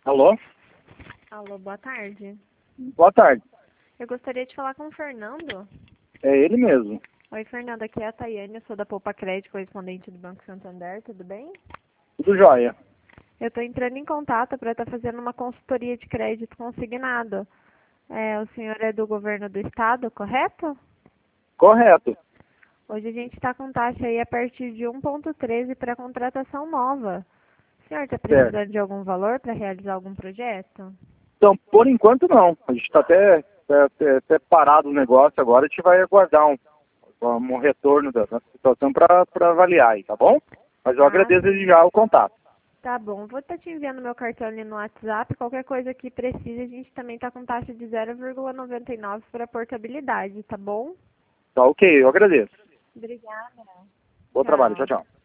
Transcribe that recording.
Alô? Alô, boa tarde. Boa tarde. Eu gostaria de falar com o Fernando. É ele mesmo. Oi, Fernando, aqui é a Tayane, eu sou da Poupa Crédito, correspondente do Banco Santander, tudo bem? Tudo jóia. Eu estou entrando em contato para estar fazendo uma consultoria de crédito consignado. O senhor é do governo do estado, correto? Correto. Hoje a gente está com taxa aí a partir de 1,13 para contratação nova. O senhor está Certo. precisando de algum valor para realizar algum projeto? Então, por enquanto não. A gente está até parado o negócio agora. A gente vai aguardar um retorno da situação para avaliar aí, tá bom? Mas eu agradeço desde já o contato. Tá bom, vou estar te enviando meu cartão ali no WhatsApp. Qualquer coisa que precise, a gente também está com taxa de 0,99 para portabilidade, tá bom? Tá ok, eu agradeço. Obrigada. Bom trabalho. Tchau, Tchau. tchau.